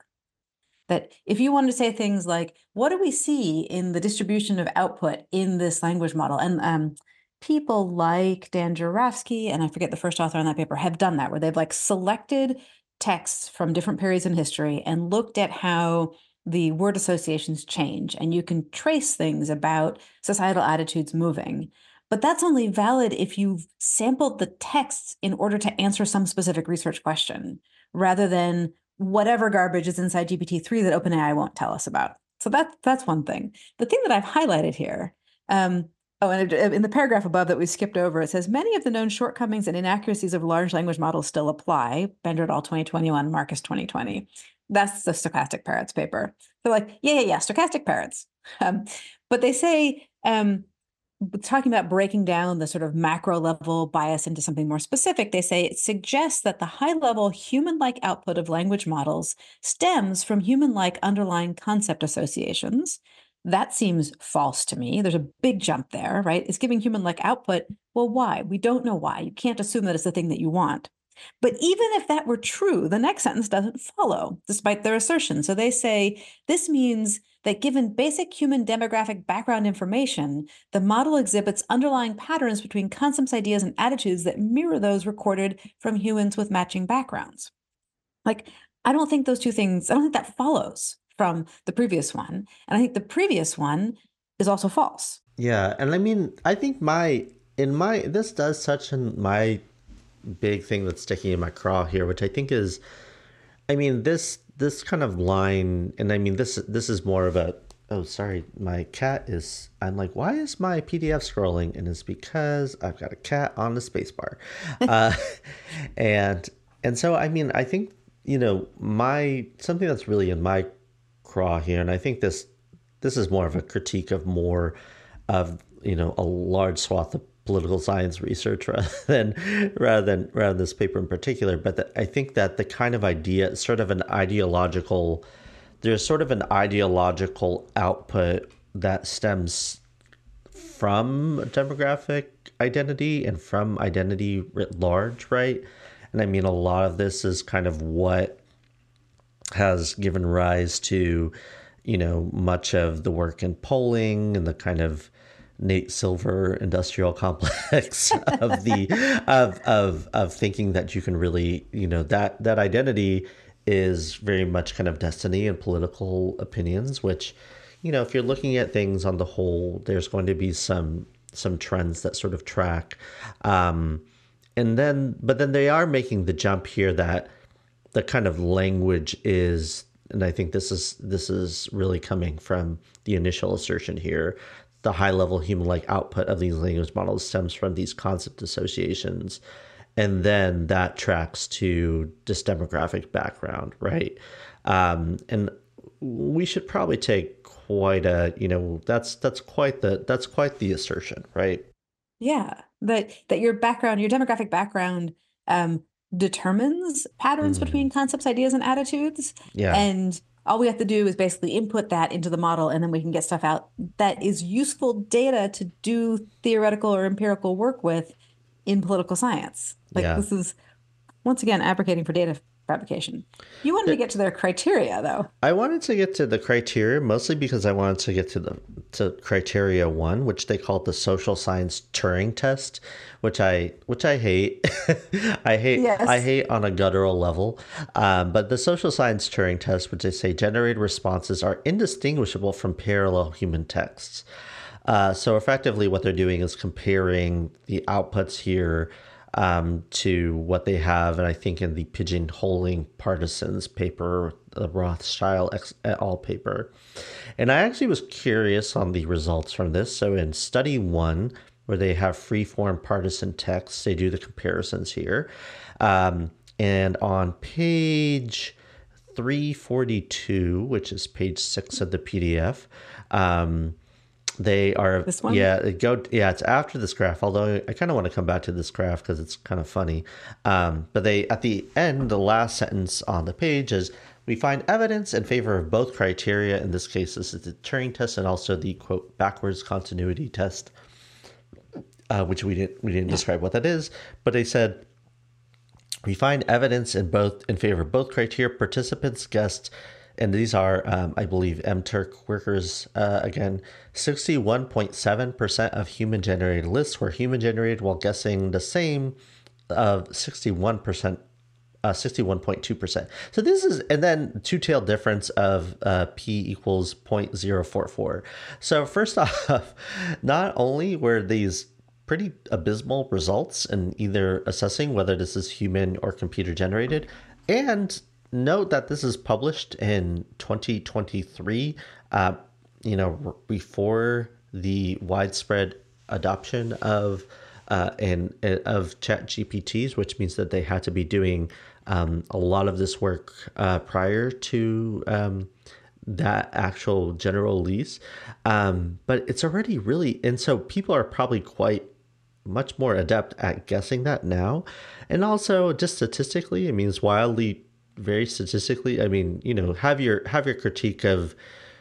That if you wanted to say things like, what do we see in the distribution of output in this language model? And um, people like Dan Jurafsky, and I forget the first author on that paper, have done that, where they've like selected texts from different periods in history and looked at how the word associations change. And you can trace things about societal attitudes moving. But that's only valid if you've sampled the texts in order to answer some specific research question, rather than whatever garbage is inside G P T three that OpenAI won't tell us about. So that, that's one thing. The thing that I've highlighted here, um, oh, and in the paragraph above that we skipped over, it says, many of the known shortcomings and inaccuracies of large language models still apply. Bender et al. twenty twenty-one, Marcus twenty twenty. That's the stochastic parrots paper. They're like, yeah, yeah, yeah, stochastic parrots. Um, but they say, um, talking about breaking down the sort of macro level bias into something more specific, they say it suggests that the high level human-like output of language models stems from human-like underlying concept associations. That seems false to me. There's a big jump there, right? It's giving human-like output. Well, why? We don't know why. You can't assume that it's the thing that you want. But even if that were true, the next sentence doesn't follow, despite their assertion. So they say this means that given basic human demographic background information, the model exhibits underlying patterns between concepts, ideas, and attitudes that mirror those recorded from humans with matching backgrounds. Like, I don't think those two things, I don't think that follows from the previous one. And I think the previous one is also false. Yeah, and I mean, I think my in my this does touch on my big thing that's sticking in my craw here, which I think is, I mean, this this kind of line, and I mean, this this is more of a, oh, sorry, my cat is, I'm like, why is my P D F scrolling? And it's because I've got a cat on the space bar. uh, and, and so, I mean, I think, you know, my, something that's really in my craw here, and I think this, this is more of a critique of more of, you know, a large swath of political science research rather than rather than rather than this paper in particular. But the, I think that the kind of idea, sort of an ideological, there's sort of an ideological output that stems from demographic identity and from identity writ large, right? And I mean, a lot of this is kind of what has given rise to, you know, much of the work in polling and the kind of Nate Silver industrial complex of the of of of thinking that you can really, you know, that that identity is very much kind of destiny and political opinions, which, you know, if you're looking at things on the whole, there's going to be some some trends that sort of track. Um, and then but then they are making the jump here that the kind of language is, and I think this is this is really coming from the initial assertion here, the high-level human-like output of these language models stems from these concept associations. And then that tracks to this demographic background, right? Um, and we should probably take quite a, you know, that's that's quite the that's quite the assertion, right? Yeah, that that your background, your demographic background, um, determines patterns Mm, between concepts, ideas, and attitudes. yeah, And all we have to do is basically input that into the model, and then we can get stuff out that is useful data to do theoretical or empirical work with in political science. Like yeah. this is, once again, advocating for data fabrication. You wanted to It, get to their criteria, though. I wanted to get to the criteria mostly because I wanted to get to the to criteria one, which they call the social science Turing test, which I which I hate. I hate I Yes. hate on a guttural level. Um, but the social science Turing test, which they say generated responses are indistinguishable from parallel human texts. Uh, so effectively, what they're doing is comparing the outputs here um, to what they have, and I think in the pigeonholing partisans paper, the Rothschild et al. Paper. And I actually was curious on the results from this. So in study one, where they have free-form partisan texts, they do the comparisons here. Um, and on page three forty-two, which is page six of the P D F, um, they are, This one? yeah, it go, yeah, it's after this graph, although I kind of want to come back to this graph because it's kind of funny. Um, but they, at the end, the last sentence on the page is, we find evidence in favor of both criteria. In this case, this is the Turing test and also the, quote, backwards continuity test, uh, which we didn't, we didn't Yeah. describe what that is. But they said, we find evidence in both in favor of both criteria. Participants guessed, and these are, um, I believe, M Turk workers, uh, again, sixty-one point seven percent of human-generated lists were human-generated, while guessing the same of sixty-one percent, uh, sixty-one point two percent. So this is, and then two-tailed difference of uh, P equals zero point zero four four. So first off, not only were these pretty abysmal results in either assessing whether this is human or computer generated, and note that this is published in twenty twenty-three, uh, you know, before the widespread adoption of uh, and of Chat G P Ts, which means that they had to be doing um, a lot of this work uh, prior to um, that actual general release. Um, but it's already really, and so people are probably quite much more adept at guessing that now. And also just statistically, it means wildly, very statistically, I mean, you know, have your have your critique of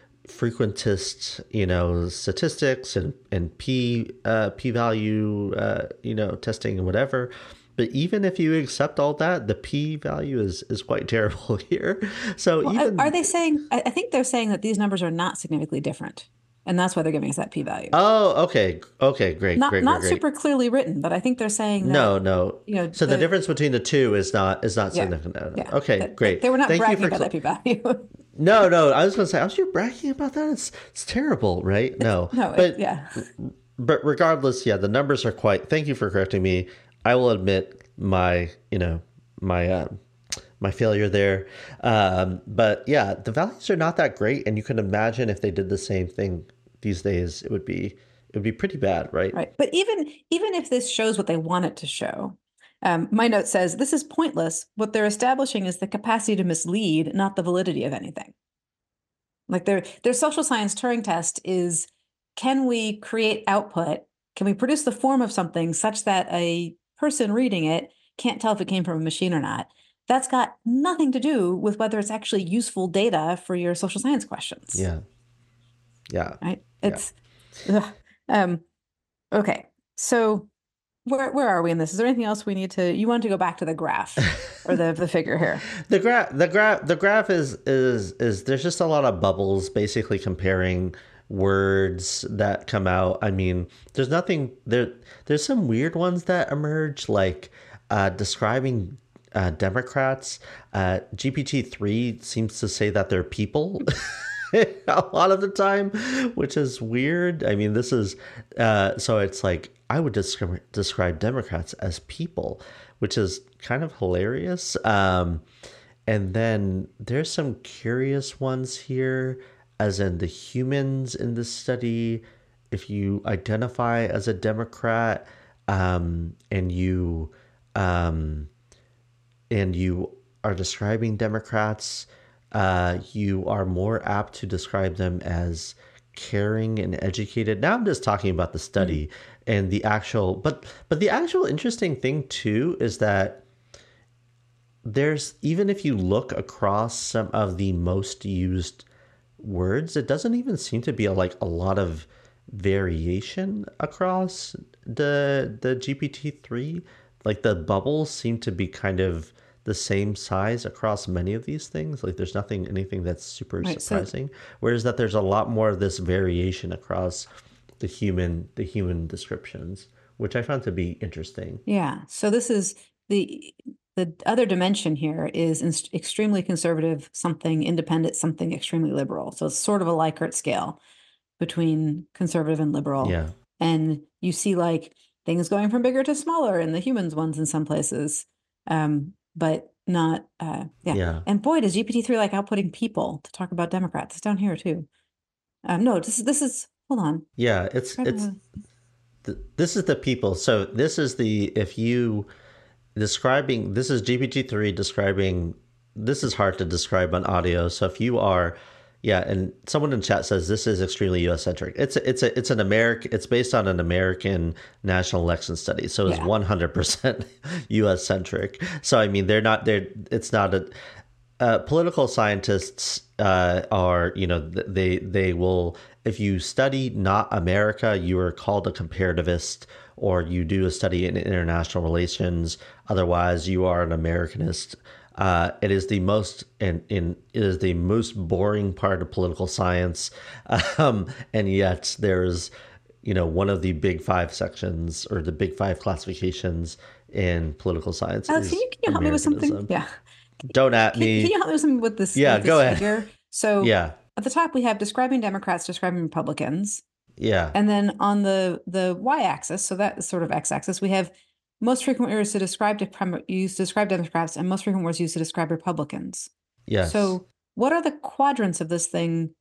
frequentist, you know, statistics and and p uh, p value, uh, you know, testing and whatever. But even if you accept all that, the p value is is quite terrible here. So Well, even are they saying, I I think they're saying that these numbers are not significantly different. And that's why they're giving us that p-value. oh, okay, okay, great, Not great, great, not great. super clearly written, but I think they're saying that, No, no. you know, So the the difference between the two is not is not yeah, significant. No, no. yeah. Okay, That, that great. they were not Thank you bragging for about that cl- p-value. no, no. I was going to say, I was you bragging about that? It's it's terrible, right? No, No, it, but yeah. but regardless, yeah, the numbers are quite. Thank you for correcting me. I will admit my, you know, my uh, my failure there. Um, but yeah, the values are not that great, and you can imagine if they did the same thing these days, it would be it would be pretty bad, right? Right. But even even if this shows what they want it to show, um, my note says this is pointless. What they're establishing is the capacity to mislead, not the validity of anything. Like their their social science Turing test is, can we create output? Can we produce the form of something such that a person reading it can't tell if it came from a machine or not? That's got nothing to do with whether it's actually useful data for your social science questions, Yeah, yeah, right? yeah. It's ugh. um okay. So where where are we in this? Is there anything else we need to? You want to go back to the graph or the the figure here? The graph, the graph, the graph is is is there's just a lot of bubbles, basically comparing words that come out. I mean, there's nothing there. There's some weird ones that emerge, like uh, describing uh, Democrats. Uh, G P T three seems to say that they're people. A lot of the time, which is weird. I mean, this is uh, so it's like I would describe describe Democrats as people, which is kind of hilarious. Um, and then there's some curious ones here, as in the humans in this study. If you identify as a Democrat, um, and you um, and you are describing Democrats, uh, you are more apt to describe them as caring and educated. Now I'm just talking about the study Mm. and the actual, but but the actual interesting thing too is that there's, even if you look across some of the most used words, it doesn't even seem to be a, like a lot of variation across the the G P T three. Like the bubbles seem to be kind of the the same size across many of these things. Like there's nothing, anything that's super Right. So surprising. Whereas that there's a lot more of this variation across the human, the human descriptions, which I found to be interesting. yeah. So this is the the other dimension here is in, extremely conservative, something independent, something extremely liberal. So it's sort of a Likert scale between conservative and liberal. Yeah. And you see like things going from bigger to smaller in the humans ones in some places. Um, but not uh yeah. Yeah. And boy, does G P T three like outputting people to talk about Democrats. It's down here too. Um, no, this is this is hold on. Yeah. It's, it's, th- this is the people. So this is the, if you describing, this is G P T three describing, this is hard to describe on audio. So if you are, yeah, and someone in chat says this is extremely U S centric. It's a, it's a, it's an American, it's based on an American national election study. So it's Yeah. one hundred percent U S centric. So, I mean, they're not, they're, it's not a, uh, political scientists uh, are, you know, they they will, if you study not America, you are called a comparativist, or you do a study in international relations. Otherwise, you are an Americanist. Uh, it is the most and in it is the most boring part of political science, um, and yet there's, you know, one of the big five sections or the big five classifications in political science. Alex, is can you, can you help me with something? Americanism. Yeah. Don't at Can, me. can you help me with something with this? Yeah, with this go ahead. figure? So Yeah, at the top we have describing Democrats, describing Republicans, yeah, and then on the the y-axis, so that is sort of x-axis, we have most frequent words to describe to used to describe Democrats and most frequent words used to describe Republicans. yes. So what are the quadrants of this thing?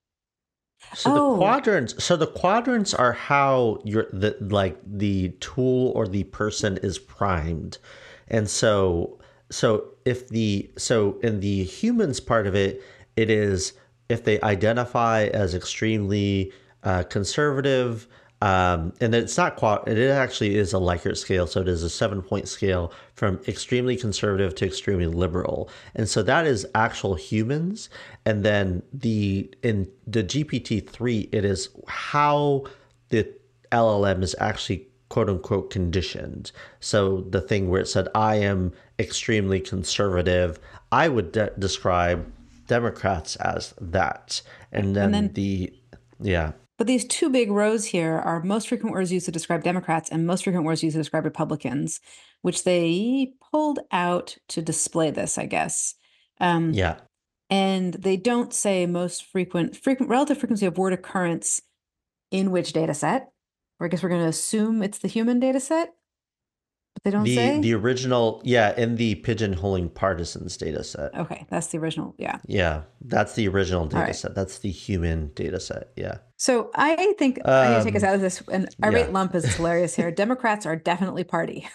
So the Oh, quadrants, so the quadrants are how your the like the tool or the person is primed. And so so if the so in the humans part of it, it is if they identify as extremely uh, conservative, um, and it's not quad, it actually is a Likert scale, so it is a seven point scale from extremely conservative to extremely liberal, and so that is actual humans. And then the in the G P T three, it is how the L L M is actually quote unquote conditioned. So the thing where it said, I am extremely conservative, I would de- describe Democrats as that. And then, And then- the, yeah. but these two big rows here are most frequent words used to describe Democrats and most frequent words used to describe Republicans, which they pulled out to display this, I guess. Um, Yeah. And they don't say most frequent, frequent relative frequency of word occurrence in which data set. Or I guess we're going to assume it's the human data set, but they don't The say. the original, yeah, in the pigeonholing partisans data set. Okay, that's the original. Yeah. Yeah, that's the original data right. set. That's the human data set. Yeah. So I think I need to take us Um, out of this. And our yeah. rate lump is hilarious here. Democrats are definitely party.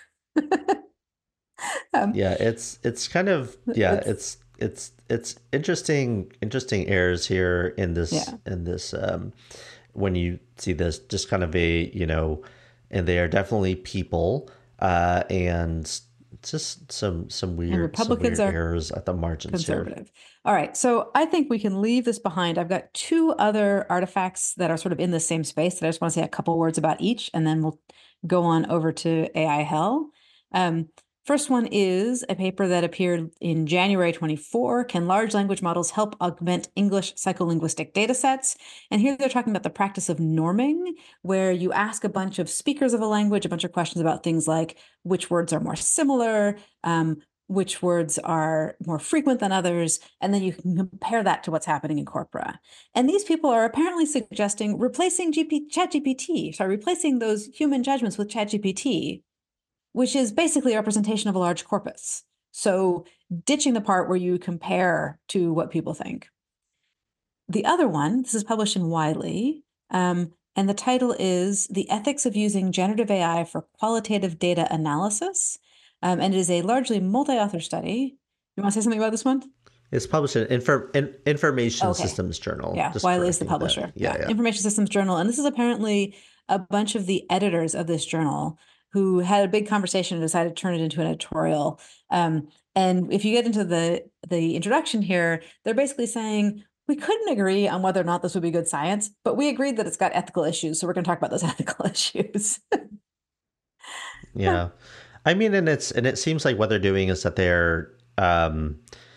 um, Yeah, it's it's kind of yeah, It's- it's it's it's interesting interesting errors here in this Yeah. in this um when you see this, just kind of a, you know, and they are definitely people, uh and just some some weird, Republicans some weird are errors at the margins here. conservative. All right. So I think we can leave this behind. I've got two other artifacts that are sort of in the same space that I just want to say a couple words about each, and then we'll go on over to A I Hell. Um, first one is a paper that appeared in January twenty-four. Can large language models help augment English psycholinguistic data sets? And here they're talking about the practice of norming, where you ask a bunch of speakers of a language a bunch of questions about things like which words are more similar, um, which words are more frequent than others, and then you can compare that to what's happening in corpora. And these people are apparently suggesting replacing G P, ChatGPT, sorry, replacing those human judgments with ChatGPT, which is basically a representation of a large corpus. So ditching the part where you compare to what people think. The other one, this is published in Wiley, um, and the title is The Ethics of Using Generative A I for Qualitative Data Analysis. Um, and it is a largely multi-author study. You want to say something about this one? It's published in, Infor- in Information Okay. Systems Journal. Yeah, just Wiley is the correcting that. publisher. Yeah, yeah. Information Systems Journal. And this is apparently a bunch of the editors of this journal who had a big conversation and decided to turn it into an editorial. Um, and if you get into the, the introduction here, they're basically saying, we couldn't agree on whether or not this would be good science, but we agreed that it's got ethical issues. So we're going to talk about those ethical issues. Yeah. I mean, and it's and it seems like what they're doing is that they're um,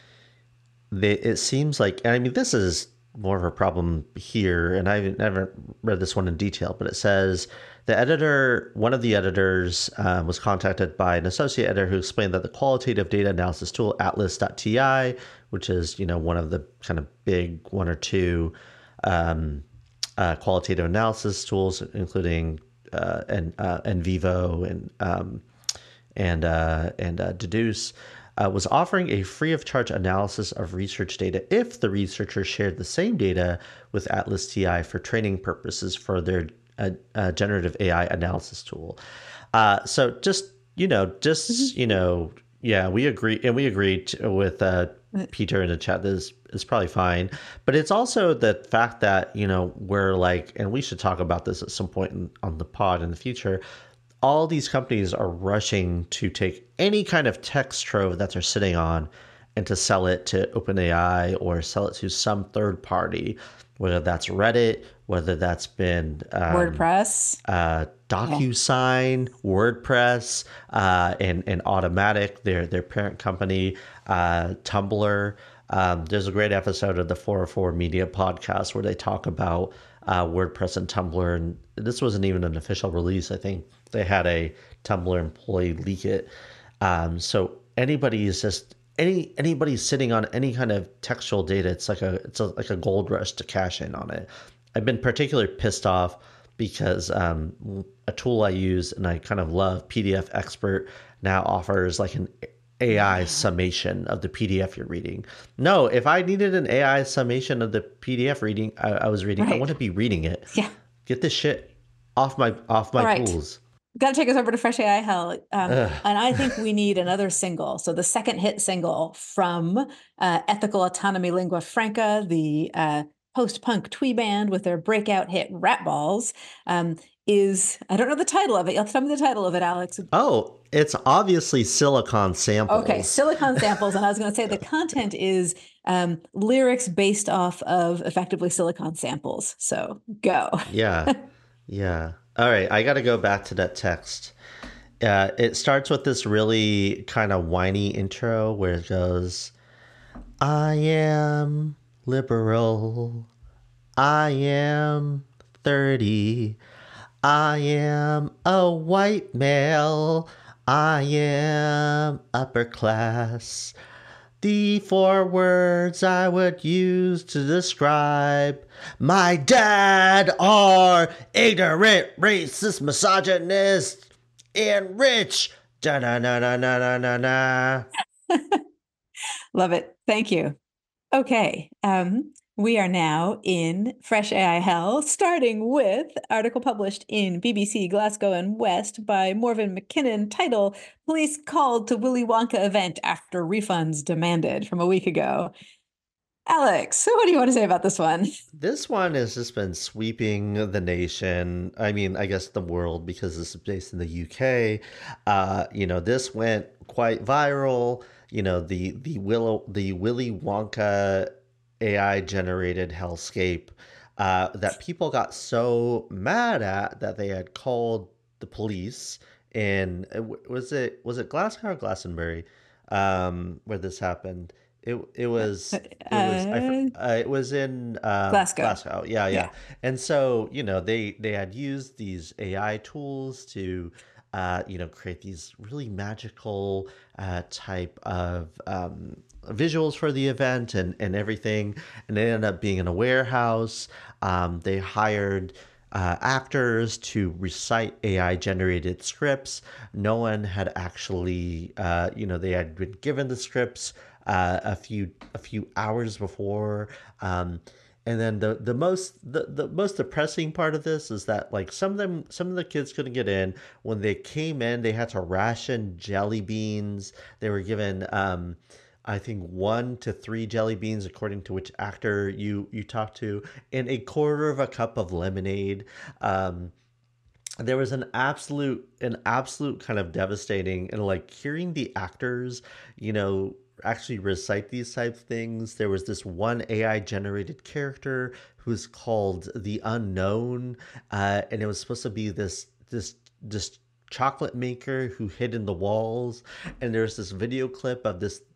they, it seems like, and I mean, this is more of a problem here, and I've never read this one in detail, but it says the editor, one of the editors, um, was contacted by an associate editor who explained that the qualitative data analysis tool atlas.ti, which is, you know, one of the kind of big one or two um, uh, qualitative analysis tools, including uh, and uh, NVivo and um, and uh, and uh, Deduce, uh, was offering a free of charge analysis of research data if the researcher shared the same data with Atlas T I for training purposes for their uh, uh, generative A I analysis tool. Uh, so just, you know, just, Mm-hmm. you know, yeah, we agree. And we agreed with uh, Peter in the chat that is, is probably fine. But it's also the fact that, you know, we're like, and we should talk about this at some point in, on the pod in the future, all these companies are rushing to take any kind of text trove that they're sitting on and to sell it to OpenAI or sell it to some third party, whether that's Reddit, whether that's been um, WordPress. uh, Yeah. DocuSign, WordPress, uh, and and Automatic, their their parent company, uh, Tumblr. Um, there's a great episode of the four oh four Media podcast where they talk about uh, WordPress and Tumblr, and this wasn't even an official release. I think they had a Tumblr employee leak it. Um, so anybody is just any anybody sitting on any kind of textual data, it's like a it's a, like a gold rush to cash in on it. I've been particularly pissed off because um, a tool I use and I kind of love, P D F Expert, now offers like an A I summation of the P D F you're reading. No, if I needed an A I summation of the P D F reading I, I was reading, I Right. want to be reading it. Yeah. Get this shit off my off my All right. tools. Got to take us over to Fresh A I Hell. Um, Ugh. and I think we need another single. So the second hit single from uh, Ethical Autonomy Lingua Franca, the uh, post-punk twee band with their breakout hit Rat Balls, um, is, I don't know the title of it. You'll tell me the title of it, Alex. Oh, it's obviously Silicon Samples. Okay, Silicon Samples. And I was going to say the content is um, lyrics based off of effectively Silicon Samples. So go. Yeah. Yeah. All right. I got to go back to that text. Uh, it starts with this really kind of whiny intro where it goes, I am liberal. I am thirty. I am a white male. I am upper class. The four words I would use to describe my dad are ignorant, racist, misogynist, and rich. Da na na na na na na na. Love it. Thank you. Okay. Um, we are now in Fresh A I Hell, starting with article published in B B C Glasgow and West by Morven McKinnon, title Police Called to Willy Wonka Event After Refunds Demanded, from a week ago. Alex, so what do you want to say about this one? This one has just been sweeping the nation. I mean, I guess the world, because this is based in the U K. Uh, you know, this went quite viral. You know, the the Willow the Willy Wonka A I generated hellscape uh, that people got so mad at that they had called the police. In was it was it Glasgow or Glastonbury, um, where this happened? It it was it was I, Uh, fr- uh, it was in um, Glasgow. Glasgow. Yeah, yeah. Yeah. And so, you know, they they had used these A I tools to uh, you know, create these really magical uh, type of um, visuals for the event and and everything. And it ended up being in a warehouse. Um, they hired uh, actors to recite A I generated scripts. No one had actually, uh, you know, they had been given the scripts uh, a few a few hours before. Um, and then the the most the, the most depressing part of this is that like some of them some of the kids couldn't get in. When they came in, they had to ration jelly beans. They were given um, I think one to three jelly beans according to which actor you you talk to, and a quarter of a cup of lemonade. Um, there was an absolute an absolute kind of devastating, and like hearing the actors, you know, actually recite these type of things. There was this one A I generated character who's called the Unknown, uh, and it was supposed to be this this this chocolate maker who hid in the walls. And there's this video clip of this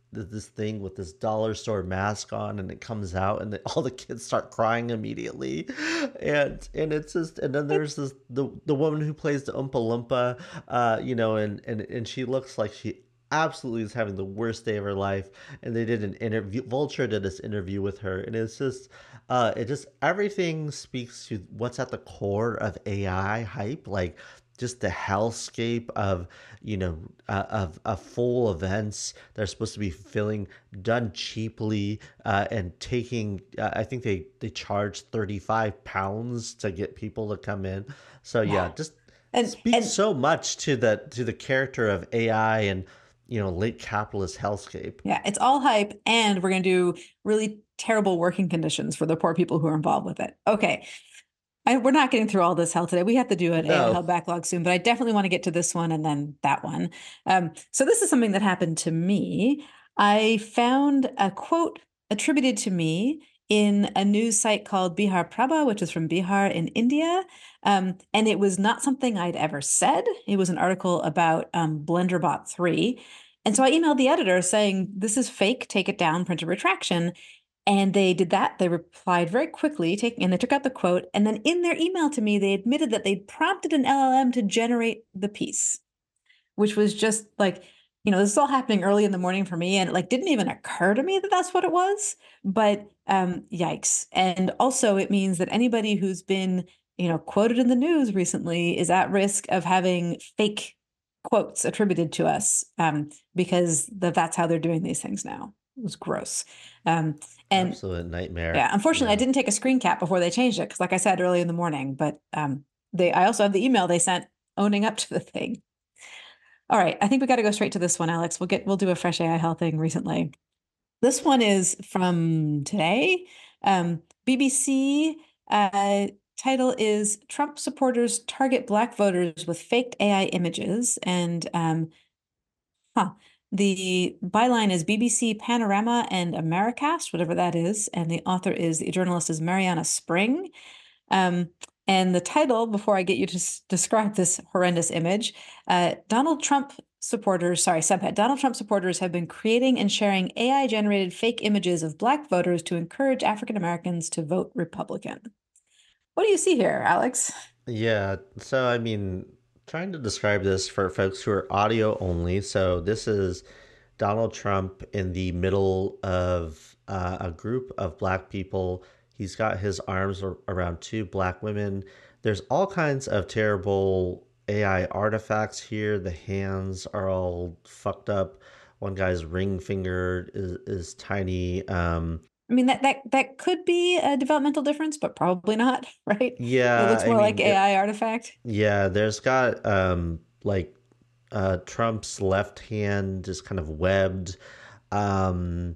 this thing with this dollar store mask on, and it comes out, and the, all the kids start crying immediately, and and it's just, and then there's this the the woman who plays the Oompa Loompa, uh, you know, and and and she looks like she absolutely is having the worst day of her life. And they did an interview, Vulture did this interview with her, and it's just uh it just everything speaks to what's at the core of A I hype, like just the hellscape of, you know, uh, of, of full events that are supposed to be filling, done cheaply, uh, and taking, uh, I think they they charge thirty-five pounds to get people to come in. So yeah, Yeah. just And speaks and so much to the to the character of A I and, you know, late capitalist hellscape. yeah, it's all hype, and we're going to do really terrible working conditions for the poor people who are involved with it. Okay. I, we're not getting through all this hell today. We have to do an A I hell No. backlog soon, but I definitely want to get to this one and then that one. Um, so this is something that happened to me. I found a quote attributed to me in a news site called Bihar Prabha, which is from Bihar in India. Um, and it was not something I'd ever said. It was an article about um, BlenderBot three. And so I emailed the editor saying, this is fake, take it down, print a retraction. And they did that. They replied very quickly, taking and they took out the quote. And then in their email to me, they admitted that they'd prompted an L L M to generate the piece, which was just like, you know, this is all happening early in the morning for me, and it like didn't even occur to me that that's what it was. But um, yikes! And also, it means that anybody who's been, you know, quoted in the news recently is at risk of having fake quotes attributed to us, um, because the, that's how they're doing these things now. It was gross. Um, and Absolute nightmare. yeah, unfortunately, I Yeah. didn't take a screen cap before they changed it because, like I said, early in the morning. But um, they, I also have the email they sent owning up to the thing. All right, I think we got to go straight to this one, Alex. We'll get we'll do a fresh A I hell thing recently. This one is from today. Um, B B C uh, title is Trump supporters target black voters with faked A I images, and um, huh. The byline is B B C Panorama and Americast, whatever that is, and the author is the journalist is Mariana Spring. Um, and the title, before I get you to s- describe this horrendous image, uh, Donald Trump supporters, sorry, subhead, Donald Trump supporters have been creating and sharing A I generated fake images of Black voters to encourage African Americans to vote Republican. What do you see here, Alex? Yeah. So, I mean, trying to describe this for folks who are audio only. So, this is Donald Trump in the middle of uh, a group of black people. He's got his arms ar- around two black women. There's all kinds of terrible A I artifacts here. The hands are all fucked up. One guy's ring finger is, is tiny. Um, I mean, that that that could be a developmental difference, but probably not, right? It yeah, looks I more like mean, it, A I artifact. yeah, there's got um, like uh, Trump's left hand is kind of webbed. Um,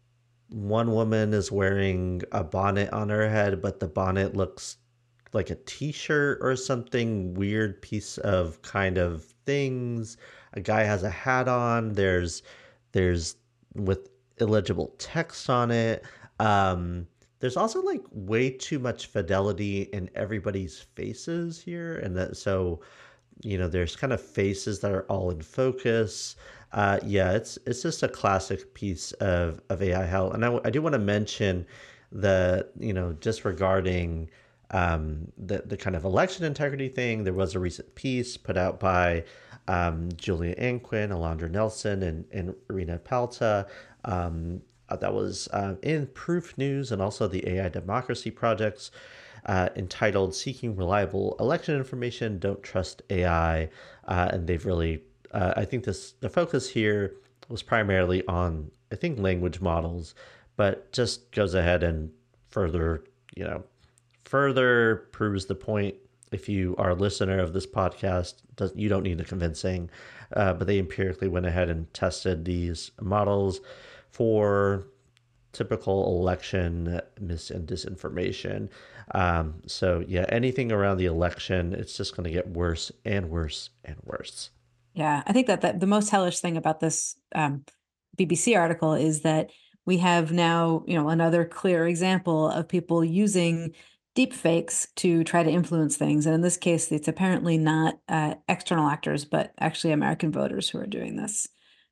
one woman is wearing a bonnet on her head, but the bonnet looks like a t-shirt or something weird piece of kind of things. A guy has a hat on. There's there's with illegible text on it. Um, there's also like way too much fidelity in everybody's faces here, and that so you know there's kind of faces that are all in focus. Uh, yeah, it's it's just a classic piece of of A I hell, and I, I do want to mention the you know just regarding um, the the kind of election integrity thing. There was a recent piece put out by um, Julia Anquin, Alondra Nelson, and and Irina Palta. Um, uh, that was uh, in Proof News and also the A I Democracy Project's uh, entitled Seeking Reliable Election Information, Don't Trust A I. Uh, and they've really, uh, I think this the focus here was primarily on, I think, language models, but just goes ahead and further, you know, further proves the point. If you are a listener of this podcast, does, you don't need the convincing, uh, but they empirically went ahead and tested these models for typical election mis and disinformation. Um, so yeah, anything around the election, it's just going to get worse and worse and worse. Yeah, I think that, that the most hellish thing about this um, B B C article is that we have now, you know, another clear example of people using deep fakes to try to influence things. And in this case, it's apparently not uh, external actors, but actually American voters who are doing this.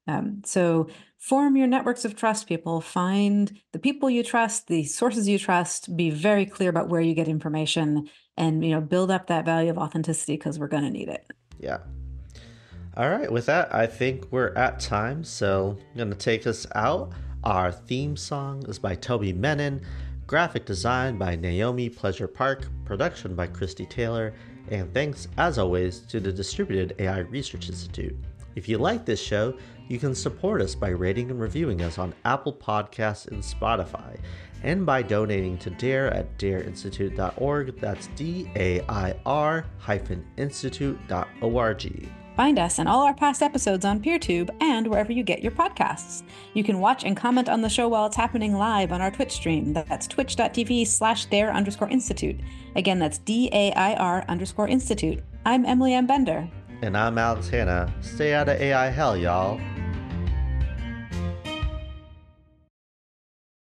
Um, so form your networks of trust, people. Find the people you trust, the sources you trust. Be very clear about where you get information, and you know, build up that value of authenticity, because we're going to need it. Yeah. All right. With that, I think we're at time. So I'm going to take us out. Our theme song is by Toby Menon. Graphic design by Naomi Pleasure Park. Production by Christy Taylor. And thanks, as always, to the Distributed A I Research Institute. If you like this show, you can support us by rating and reviewing us on Apple Podcasts and Spotify, and by donating to DARE at dare institute dot org. That's D A I R hyphen institute dot org. Find us and all our past episodes on PeerTube and wherever you get your podcasts. You can watch and comment on the show while it's happening live on our Twitch stream. That's twitch.tv slash dare underscore institute. Again, that's D A I R underscore institute. I'm Emily M. Bender. And I'm Alex Hanna. Stay out of A I hell, y'all.